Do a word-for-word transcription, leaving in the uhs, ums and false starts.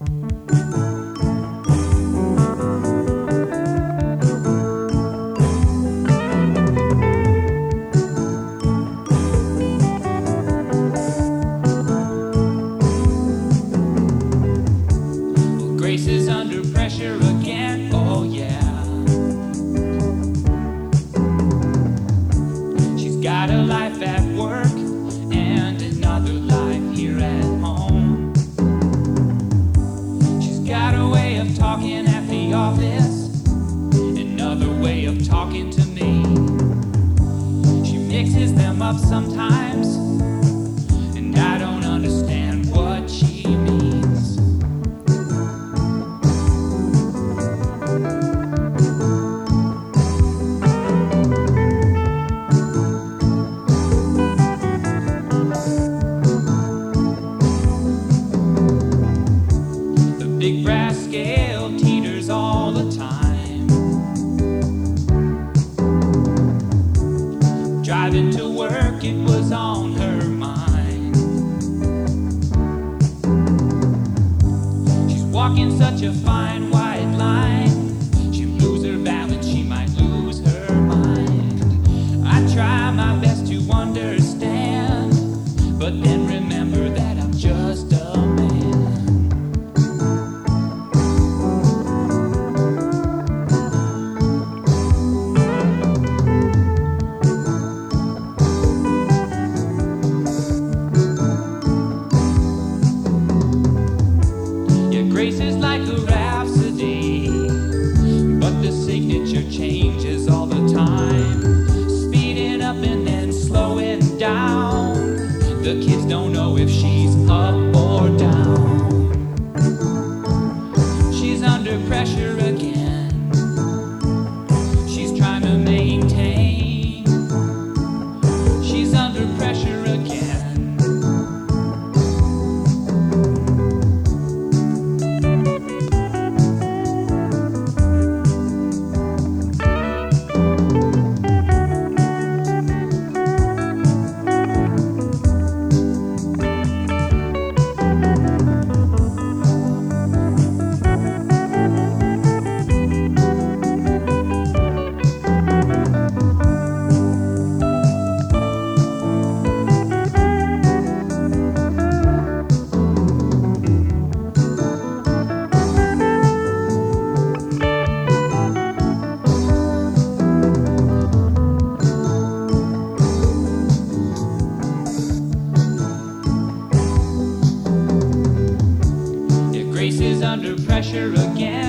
Grace is under pressure again, oh yeah. She's got a life at work and another life here at home. She's got a way of talking at the office, another way of talking to me. She mixes them up sometimes, and I don't understand what she means. Big brass scale teeters all the time. Driving to work, it was on her mind. She's walking such a fine white line. She'll lose her balance, she might lose her mind. I try my best to understand, but then remember that I'm just a man. Grace is like a rhapsody, but the signature changes all the time. Speeding up and then slowing down. The kids don't know if she's up or down. She's under pressure again. She's trying to maintain. She's under pressure again. Grace is under pressure again.